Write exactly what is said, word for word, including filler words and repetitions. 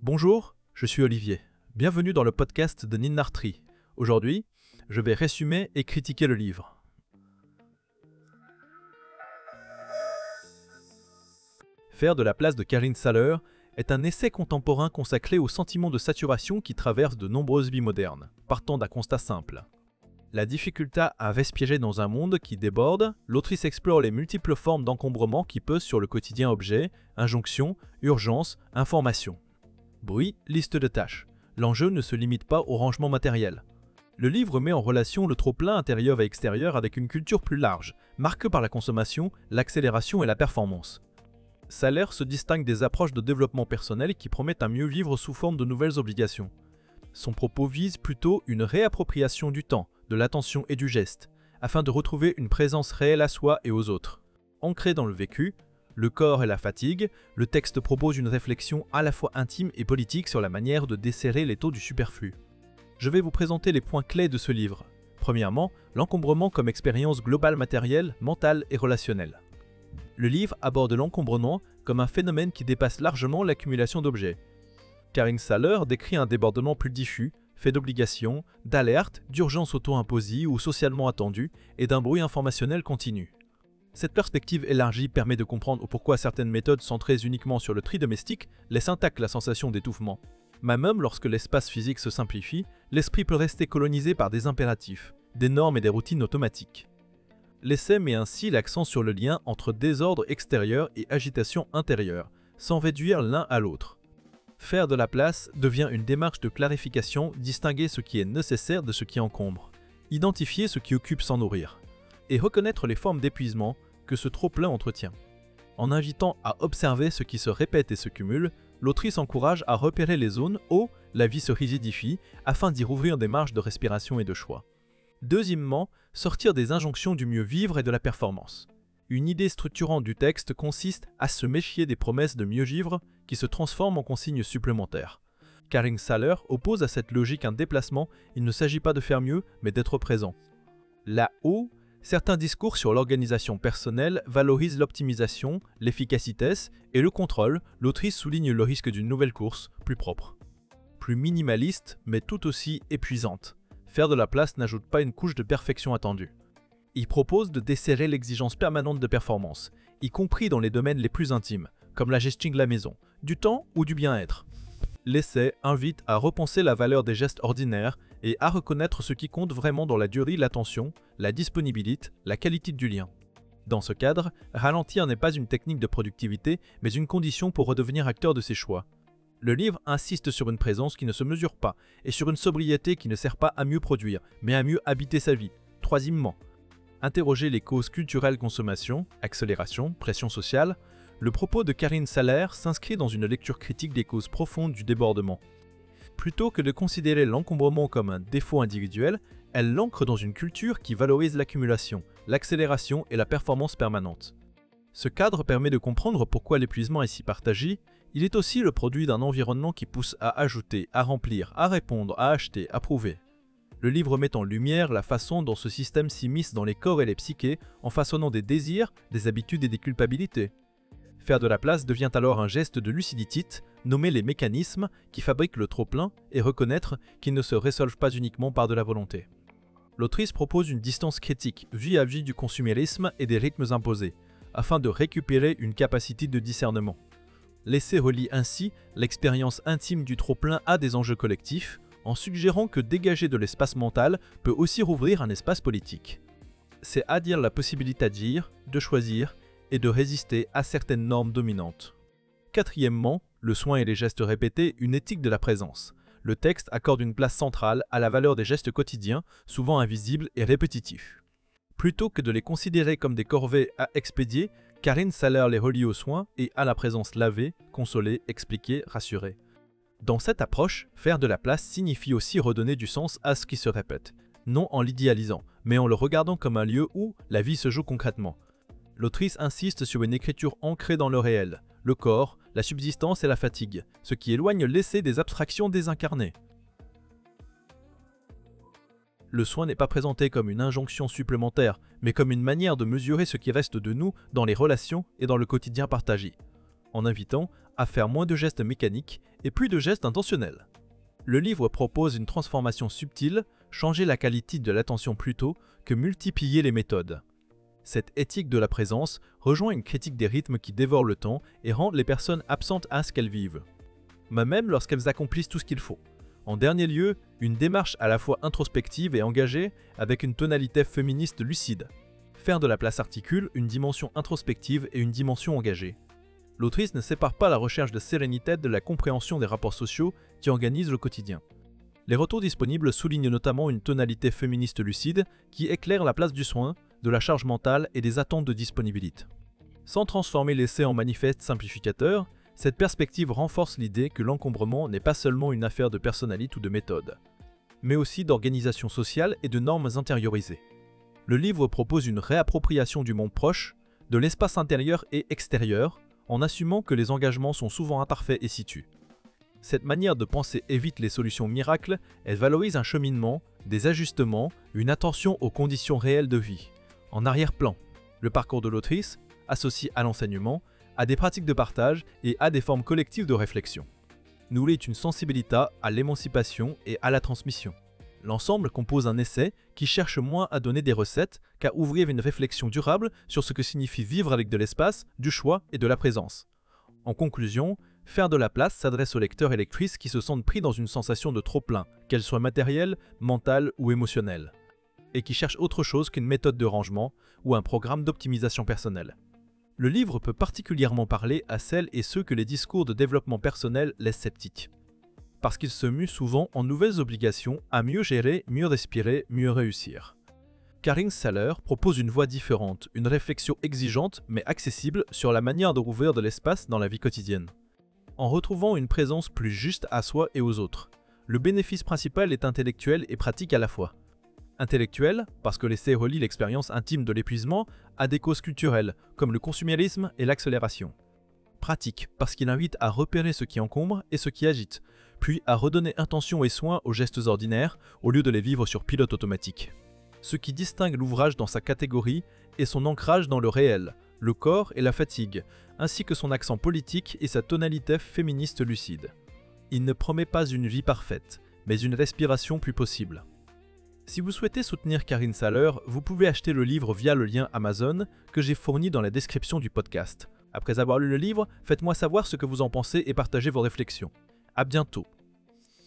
Bonjour, je suis Olivier. Bienvenue dans le podcast de Ninartri. Aujourd'hui, je vais résumer et critiquer le livre. Faire de la place de Karin Saller est un essai contemporain consacré au sentiment de saturation qui traverse de nombreuses vies modernes, partant d'un constat simple. La difficulté à respirer dans un monde qui déborde, l'autrice explore les multiples formes d'encombrement qui pesent sur le quotidien objet, injonctions, urgences, informations. Bruit, liste de tâches. L'enjeu ne se limite pas au rangement matériel. Le livre met en relation le trop-plein intérieur et extérieur avec une culture plus large, marquée par la consommation, l'accélération et la performance. Saller se distingue des approches de développement personnel qui promettent un mieux vivre sous forme de nouvelles obligations. Son propos vise plutôt une réappropriation du temps, de l'attention et du geste, afin de retrouver une présence réelle à soi et aux autres. Ancré dans le vécu, le corps et la fatigue, le texte propose une réflexion à la fois intime et politique sur la manière de desserrer les taux du superflu. Je vais vous présenter les points clés de ce livre. Premièrement, l'encombrement comme expérience globale matérielle, mentale et relationnelle. Le livre aborde l'encombrement comme un phénomène qui dépasse largement l'accumulation d'objets. Karin Saller décrit un débordement plus diffus, fait d'obligations, d'alertes, d'urgences auto-imposées ou socialement attendues et d'un bruit informationnel continu. Cette perspective élargie permet de comprendre pourquoi certaines méthodes centrées uniquement sur le tri domestique laissent intacte la sensation d'étouffement. Mais même lorsque l'espace physique se simplifie, l'esprit peut rester colonisé par des impératifs, des normes et des routines automatiques. L'essai met ainsi l'accent sur le lien entre désordre extérieur et agitation intérieure, sans réduire l'un à l'autre. Faire de la place devient une démarche de clarification, distinguer ce qui est nécessaire de ce qui encombre, identifier ce qui occupe sans nourrir, et reconnaître les formes d'épuisement que ce trop-plein entretient. En invitant à observer ce qui se répète et se cumule, l'autrice encourage à repérer les zones où la vie se rigidifie afin d'y rouvrir des marges de respiration et de choix. Deuxièmement, sortir des injonctions du mieux vivre et de la performance. Une idée structurante du texte consiste à se méfier des promesses de mieux vivre qui se transforment en consignes supplémentaires. Karin Saller oppose à cette logique un déplacement, il ne s'agit pas de faire mieux, mais d'être présent. Là-haut, certains discours sur l'organisation personnelle valorisent l'optimisation, l'efficacité et le contrôle. L'autrice souligne le risque d'une nouvelle course, plus propre. Plus minimaliste, mais tout aussi épuisante. Faire de la place n'ajoute pas une couche de perfection attendue. Il propose de desserrer l'exigence permanente de performance, y compris dans les domaines les plus intimes, comme la gestion de la maison, du temps ou du bien-être. L'essai invite à repenser la valeur des gestes ordinaires et à reconnaître ce qui compte vraiment dans la durée, l'attention, la disponibilité, la qualité du lien. Dans ce cadre, ralentir n'est pas une technique de productivité, mais une condition pour redevenir acteur de ses choix. Le livre insiste sur une présence qui ne se mesure pas et sur une sobriété qui ne sert pas à mieux produire, mais à mieux habiter sa vie. Troisièmement, interroger les causes culturelles consommation, accélération, pression sociale. Le propos de Karin Saller s'inscrit dans une lecture critique des causes profondes du débordement. Plutôt que de considérer l'encombrement comme un défaut individuel, elle l'ancre dans une culture qui valorise l'accumulation, l'accélération et la performance permanente. Ce cadre permet de comprendre pourquoi l'épuisement est si partagé. Il est aussi le produit d'un environnement qui pousse à ajouter, à remplir, à répondre, à acheter, à prouver. Le livre met en lumière la façon dont ce système s'immisce dans les corps et les psychés en façonnant des désirs, des habitudes et des culpabilités. Faire de la place devient alors un geste de lucidité, nommer les mécanismes qui fabriquent le trop-plein et reconnaître qu'ils ne se résolvent pas uniquement par de la volonté. L'autrice propose une distance critique, vie à vie du consumérisme et des rythmes imposés, afin de récupérer une capacité de discernement. L'essai relie ainsi l'expérience intime du trop-plein à des enjeux collectifs, en suggérant que dégager de l'espace mental peut aussi rouvrir un espace politique. C'est à dire la possibilité d'agir, de choisir et de résister à certaines normes dominantes. Quatrièmement, le soin et les gestes répétés, une éthique de la présence. Le texte accorde une place centrale à la valeur des gestes quotidiens, souvent invisibles et répétitifs. Plutôt que de les considérer comme des corvées à expédier, Karin Saller les relie au soin et à la présence lavée, consoler, expliquer, rassurer. Dans cette approche, faire de la place signifie aussi redonner du sens à ce qui se répète, non en l'idéalisant, mais en le regardant comme un lieu où la vie se joue concrètement. L'autrice insiste sur une écriture ancrée dans le réel, le corps, la subsistance et la fatigue, ce qui éloigne l'essai des abstractions désincarnées. Le soin n'est pas présenté comme une injonction supplémentaire, mais comme une manière de mesurer ce qui reste de nous dans les relations et dans le quotidien partagé. en invitant à faire moins de gestes mécaniques et plus de gestes intentionnels. Le livre propose une transformation subtile, changer la qualité de l'attention plutôt que multiplier les méthodes. Cette éthique de la présence rejoint une critique des rythmes qui dévorent le temps et rendent les personnes absentes à ce qu'elles vivent, mais même lorsqu'elles accomplissent tout ce qu'il faut. En dernier lieu, une démarche à la fois introspective et engagée avec une tonalité féministe lucide. Faire de la place articule une dimension introspective et une dimension engagée. L'autrice ne sépare pas la recherche de sérénité de la compréhension des rapports sociaux qui organisent le quotidien. Les retours disponibles soulignent notamment une tonalité féministe lucide qui éclaire la place du soin, de la charge mentale et des attentes de disponibilité. Sans transformer l'essai en manifeste simplificateur, cette perspective renforce l'idée que l'encombrement n'est pas seulement une affaire de personnalité ou de méthode, mais aussi d'organisation sociale et de normes intériorisées. Le livre propose une réappropriation du monde proche, de l'espace intérieur et extérieur, en assumant que les engagements sont souvent imparfaits et situs. Cette manière de penser évite les solutions miracles, elle valorise un cheminement, des ajustements, une attention aux conditions réelles de vie. En arrière-plan, le parcours de l'autrice, associé à l'enseignement, à des pratiques de partage et à des formes collectives de réflexion. Nourrit une sensibilité à l'émancipation et à la transmission. L'ensemble compose un essai qui cherche moins à donner des recettes qu'à ouvrir une réflexion durable sur ce que signifie vivre avec de l'espace, du choix et de la présence. En conclusion, Faire de la place s'adresse aux lecteurs et lectrices qui se sentent pris dans une sensation de trop-plein, qu'elle soit matérielle, mentale ou émotionnelle, et qui cherchent autre chose qu'une méthode de rangement ou un programme d'optimisation personnelle. Le livre peut particulièrement parler à celles et ceux que les discours de développement personnel laissent sceptiques, parce qu'il se mue souvent en nouvelles obligations à mieux gérer, mieux respirer, mieux réussir. Karin Saller propose une voie différente, une réflexion exigeante mais accessible sur la manière de rouvrir de l'espace dans la vie quotidienne. En retrouvant une présence plus juste à soi et aux autres, le bénéfice principal est intellectuel et pratique à la fois. Intellectuel, parce que l'essai relie l'expérience intime de l'épuisement à des causes culturelles, comme le consumérisme et l'accélération. Pratique, parce qu'il invite à repérer ce qui encombre et ce qui agite, puis à redonner intention et soin aux gestes ordinaires au lieu de les vivre sur pilote automatique. Ce qui distingue l'ouvrage dans sa catégorie est son ancrage dans le réel, le corps et la fatigue, ainsi que son accent politique et sa tonalité féministe lucide. Il ne promet pas une vie parfaite, mais une respiration plus possible. Si vous souhaitez soutenir Karin Saller, vous pouvez acheter le livre via le lien Amazon que j'ai fourni dans la description du podcast. Après avoir lu le livre, faites-moi savoir ce que vous en pensez et partagez vos réflexions. À bientôt.